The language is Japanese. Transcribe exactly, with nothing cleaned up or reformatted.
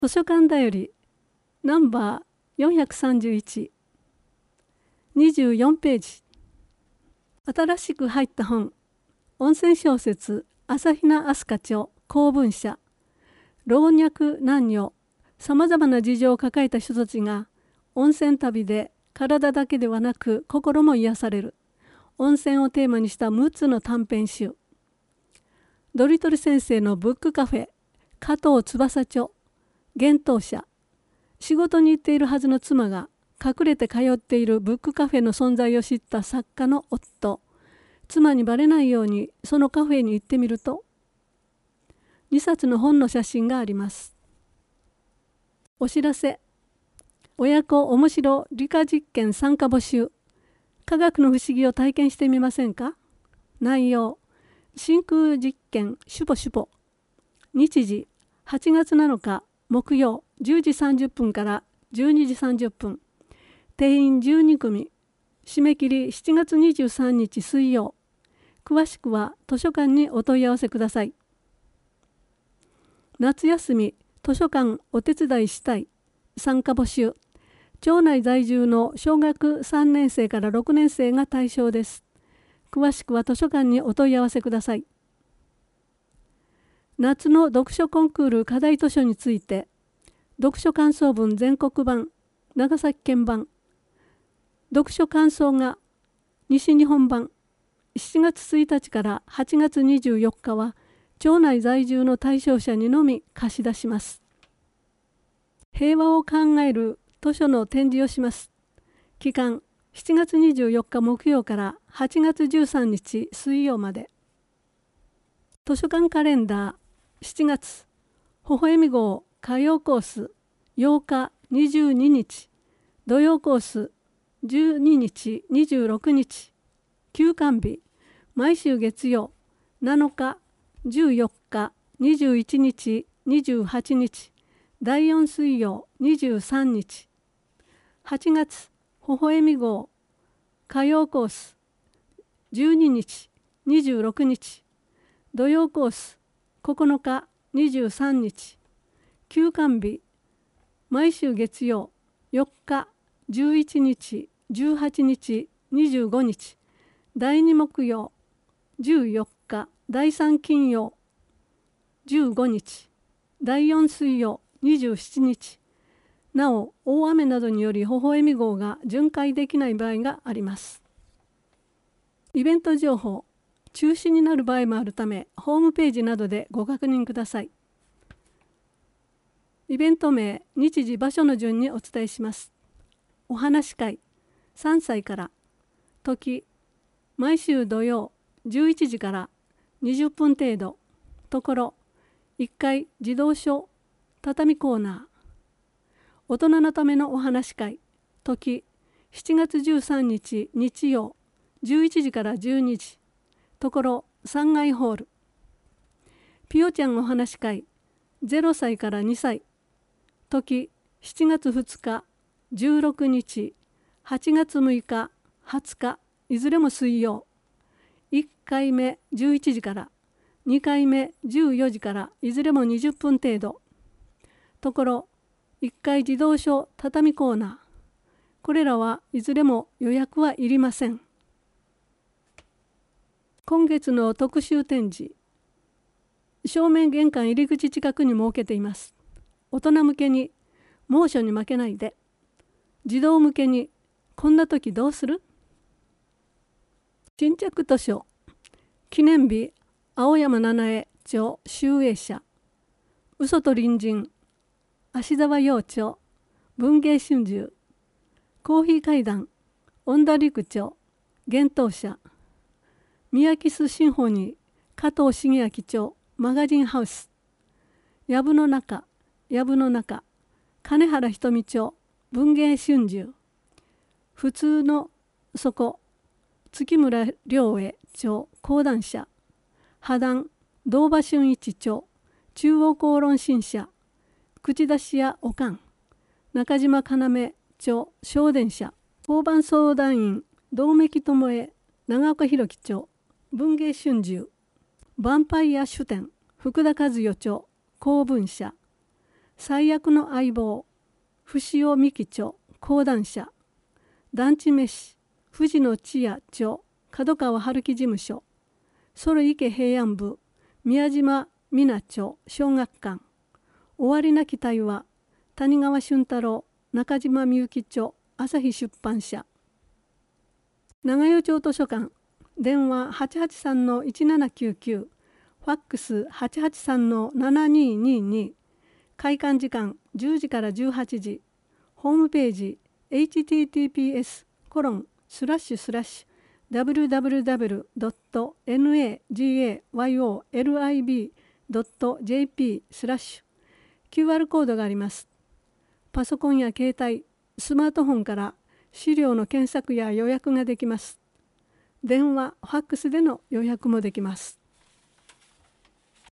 図書館だよりナンバーよんひゃくさんじゅういち、にじゅうよんページ。新しく入った本、温泉小説朝比奈飛鳥著公文社。老若男女さまざまな事情を抱えた人たちが温泉旅で体だけではなく心も癒される温泉をテーマにしたむっつの短編集。ドリトル先生のブックカフェ加藤翼著幻冬舎。仕事に行っているはずの妻が隠れて通っているブックカフェの存在を知った作家の夫。妻にバレないようにそのカフェに行ってみると、にさつの本の写真があります。お知らせ。親子おもしろ理科実験参加募集。科学の不思議を体験してみませんか。内容。真空実験シュポシュポ。日時はちがつなのか木曜じゅうじさんじゅっぷんからじゅうにじさんじゅっぷん。定員じゅうにくみ。締め切りしちがつにじゅうさんにち水曜。詳しくは図書館にお問い合わせください。夏休み図書館お手伝いしたい。参加募集。町内在住の小学さんねんせいからろくねんせいが対象です。詳しくは図書館にお問い合わせください。夏の読書コンクール課題図書について、読書感想文全国版、長崎県版、読書感想が西日本版、しちがつついたちからはちがつにじゅうよっかは町内在住の対象者にのみ貸し出します。平和を考える図書の展示をします。期間しちがつにじゅうよっか木曜からはちがつじゅうさんにち水曜まで。図書館カレンダーしちがつ微笑み号火曜コースようかにじゅうににち、土曜コースじゅうににちにじゅうろくにち、休館日毎週月曜なのかじゅうよっかにじゅういちにちにじゅうはちにち、だいよん水曜にじゅうさんにち。はちがつ微笑み号火曜コースじゅうににちにじゅうろくにち、土曜コースここのかにじゅうさんにち、休館日毎週月曜よっかじゅういちにちじゅうはちにちにじゅうごにち、だいに木曜じゅうよっかだいさん金曜じゅうごにち、だいよん水曜にじゅうしちにち。なお大雨などにより微笑み号が巡回できない場合があります。イベント情報。中止になる場合もあるためホームページなどでご確認ください。イベント名、日時、場所の順にお伝えします。お話し会さんさいから。時毎週土曜じゅういちじからにじゅっぷん程度。ところいっかい児童書畳コーナー。大人のためのお話し会。時しちがつじゅうさんにち日曜じゅういちじからじゅうにじ。ところさんがいホール。ピヨちゃんお話し会ゼロさいからにさい。時しちがつふつかじゅうろくにちはちがつむいかはつか、いずれも水曜。いっかいめじゅういちじから、にかいめじゅうよじから、いずれもにじゅっぷん程度。ところいっかい児童書畳コーナー。これらはいずれも予約はいりません。今月の特集展示。正面玄関入り口近くに設けています。大人向けに猛暑に負けないで。児童向けにこんな時どうする？新着図書記念日青山七重著集英社。嘘と隣人芦沢陽著文芸春秋。コーヒー階段恩田陸著幻冬舎。宮城須シンフォニー加藤茂明著マガジンハウス。藪の中藪の中金原ひとみ著文芸春秋。普通の底月村良栄著講談社。破談堂場俊一著中央公論新社。口出し屋おかん中島要著小電社。交番相談員道目智恵長岡弘樹著文芸春秋。ヴァンパイア書店福田和代著公文社。 最悪の相棒、伏尾美希著、講談社、団地飯、藤野千也著、角川春樹事務所、ソル池平安部、宮島美奈著、小学館、終わりなき対話、谷川俊太郎、中島みゆき著、朝日出版社。長与町図書館、電話 はちはちさんのいちななきゅうきゅう、ファックス はちはちさんのななににに、開館時間じゅうじからじゅうはちじ、ホームページ エイチティーティーピーエス コロンスラッシュスラッシュ ダブリューダブリューダブリュー ドット ナガヨリブ ドット ジェーピー スラッシュ キューアール コードがあります。パソコンや携帯、スマートフォンから資料の検索や予約ができます。電話、ファックスでの予約もできます。